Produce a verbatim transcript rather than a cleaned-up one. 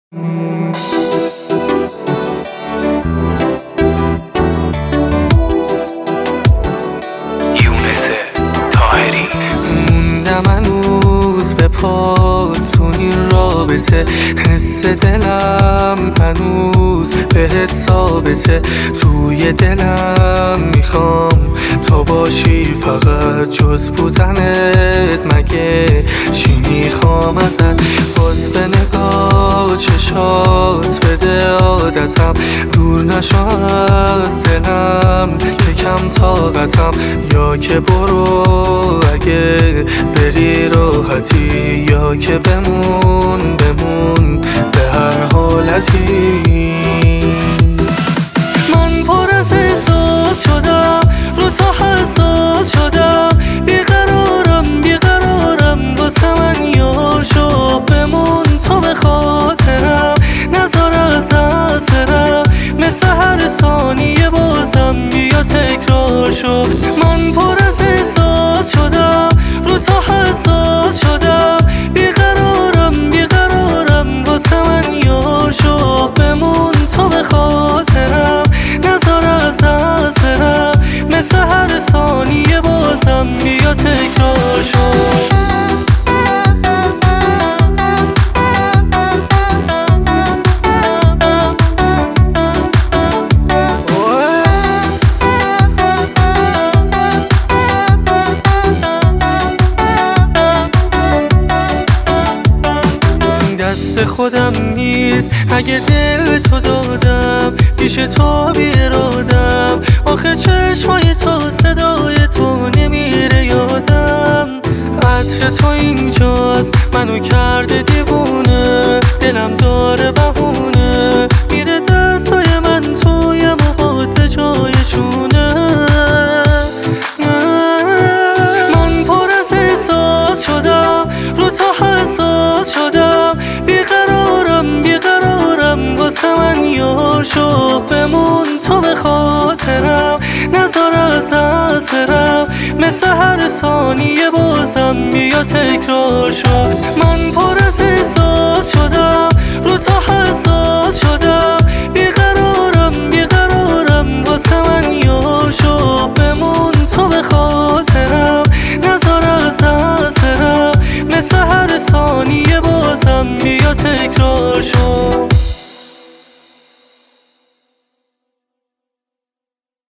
موندم هنوز به پا تو این رابطه، حس دلم هنوز بهت ثابته. توی دلم میخوام تو باشی، فقط جز بودنت مگه چی میخوام ازت؟ باز به نگاه چشات بده عادتم، دور نشو از دلم که کم طاقتم. یا که برو اگه بری راحتی، یا که بمون بمون به هر حالتی. من پر از احساس شدم، رو تو حساس شدم، بیقرارم بیقرارم واسه من یاشو. بمون تو به خاطرم، نذار از دست برم، مثل هر ثانیه بازم بیا تکرار شو. من پر از احساس شدم، رو تو حساس شدم، بیقرارم بیقرارم واسه من یاشو. بمون تو به خاطرم، نذار از دست برم، مثل هر ثانیه بازم بیا تکرار شو. خودم نیست اگه دل تو دادم، پیش تو بی ارادم. آخه چشمای تو صدای تو نمیره یادم. عطر تو اینجاست منو کرده دیوونه، دلم داره بهونه، میره دستای من توی موهات به جایشونه. من پر از احساس شدم، رو تو حساس شدم، بیقرارم بیقرارم واسه من یاشو. بمون تو به خاطرم، نذار از دست برم، مثل هر ثانیه بازم بیا تکرار شو. من